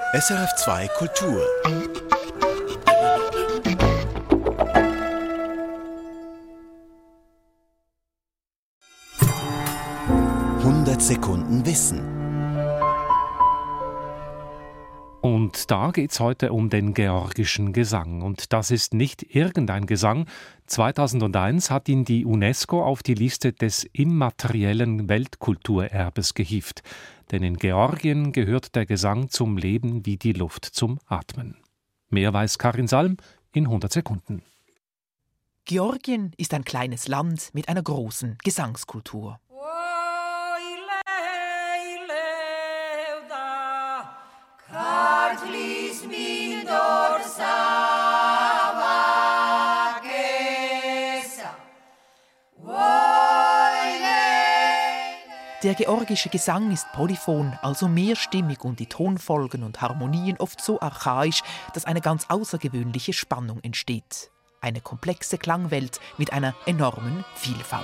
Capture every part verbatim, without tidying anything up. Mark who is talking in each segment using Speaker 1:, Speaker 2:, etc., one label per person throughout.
Speaker 1: S R F zwei Kultur. hundert Sekunden Wissen.
Speaker 2: Und da geht es heute um den georgischen Gesang. Und das ist nicht irgendein Gesang. zweitausendeins hat ihn die UNESCO auf die Liste des immateriellen Weltkulturerbes gehievt. Denn in Georgien gehört der Gesang zum Leben wie die Luft zum Atmen. Mehr weiß Karin Salm in hundert Sekunden.
Speaker 3: Georgien ist ein kleines Land mit einer großen Gesangskultur. Der georgische Gesang ist polyphon, also mehrstimmig, und die Tonfolgen und Harmonien oft so archaisch, dass eine ganz außergewöhnliche Spannung entsteht. Eine komplexe Klangwelt mit einer enormen Vielfalt.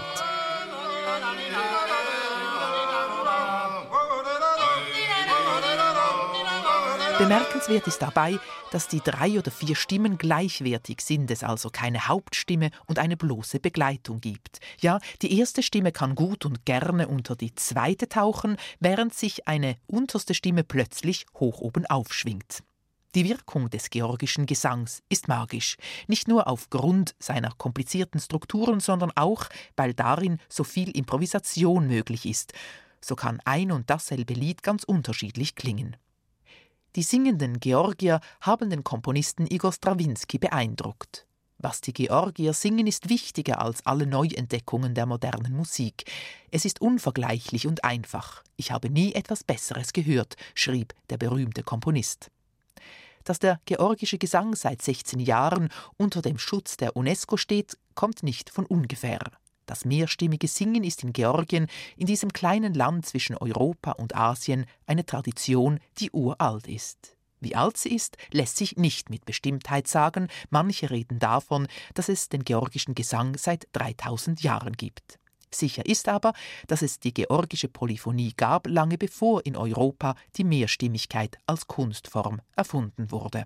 Speaker 3: Bemerkenswert ist dabei, dass die drei oder vier Stimmen gleichwertig sind, es also keine Hauptstimme und eine bloße Begleitung gibt. Ja, die erste Stimme kann gut und gerne unter die zweite tauchen, während sich eine unterste Stimme plötzlich hoch oben aufschwingt. Die Wirkung des georgischen Gesangs ist magisch, nicht nur aufgrund seiner komplizierten Strukturen, sondern auch, weil darin so viel Improvisation möglich ist. So kann ein und dasselbe Lied ganz unterschiedlich klingen. Die singenden Georgier haben den Komponisten Igor Strawinski beeindruckt. Was die Georgier singen, ist wichtiger als alle Neuentdeckungen der modernen Musik. Es ist unvergleichlich und einfach. Ich habe nie etwas Besseres gehört, schrieb der berühmte Komponist. Dass der georgische Gesang seit sechzehn Jahren unter dem Schutz der UNESCO steht, kommt nicht von ungefähr. Das mehrstimmige Singen ist in Georgien, in diesem kleinen Land zwischen Europa und Asien, eine Tradition, die uralt ist. Wie alt sie ist, lässt sich nicht mit Bestimmtheit sagen. Manche reden davon, dass es den georgischen Gesang seit dreitausend Jahren gibt. Sicher ist aber, dass es die georgische Polyphonie gab, lange bevor in Europa die Mehrstimmigkeit als Kunstform erfunden wurde.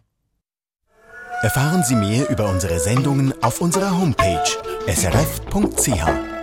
Speaker 1: Erfahren Sie mehr über unsere Sendungen auf unserer Homepage s r f punkt c h.